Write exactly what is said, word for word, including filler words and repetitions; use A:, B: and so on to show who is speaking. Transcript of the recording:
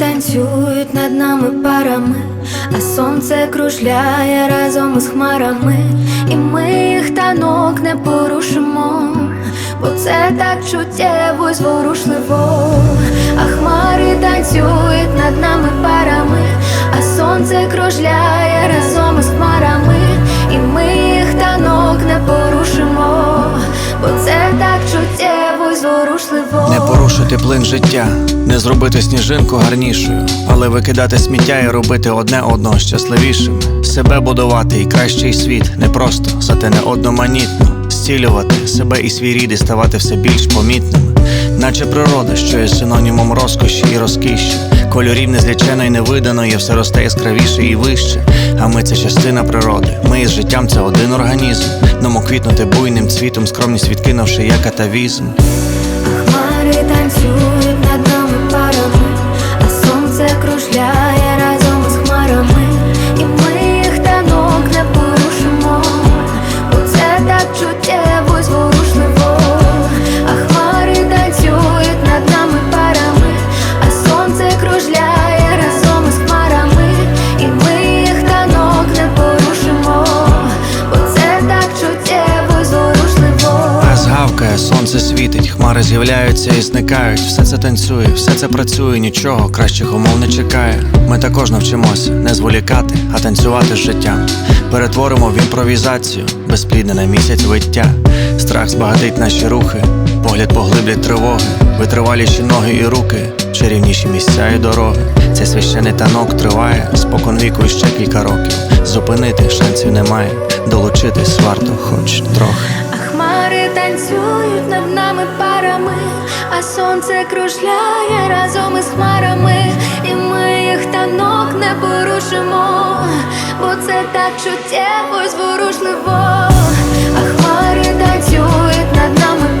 A: танцюють над нами парами, а сонце кружляє разом із хмарами, і ми їх танок не порушимо, бо це так чуттєво й зворушливо. А хмари танцюють над нами парами, а сонце кружляє разом із хмарами, і ми їх танок не порушимо, бо це так чуттєво й зворушливо.
B: Не порушити плин життя, не зробити сніжинку гарнішою, але викидати сміття і робити одне одного щасливішим. Себе будувати і кращий світ, не просто, зате не одноманітно. Зцілювати себе і свій рід і ставати все більш помітними, наче природа, що є синонімом розкоші і розкіші. Кольорів незлічено і невиданої, все росте яскравіше і вище. А ми — це частина природи, ми із життям — це один організм. Ному квітнути буйним цвітом, скромність відкинувши як атавізм.
A: А хмари танцюють над нами парами, а сонце кружляє разом із хмарами, і ми їх танок не порушимо, бо це так чуттєво й зворушливо. А хмари танцюють над нами парами, а сонце кружляє разом із хмарами, і ми їх танок не порушимо, бо це так чуттєво й зворушливо.
B: Пес гавкає, сонце світить, хмари з'являються і зникають. Все це танцює, все це працює, нічого кращих умов не чекає. Ми також навчимося не зволікати, а танцювати з життям. Перетворимо в імпровізацію безплідне на місяць виття. Страх збагатить наші рухи, погляд поглиблять тривоги, витриваліші ноги і руки, чарівніші місця і дороги. Цей священий танок триває спокон віку ще кілька років. Зупинити шансів немає, долучитись варто хоч трохи.
A: А хмари танцюють над нами парами, а сонце кружляє разом із хмарами, і ми їх танок не порушимо, бо це так чуттєво й зворушливо. А хмари танцюють над нами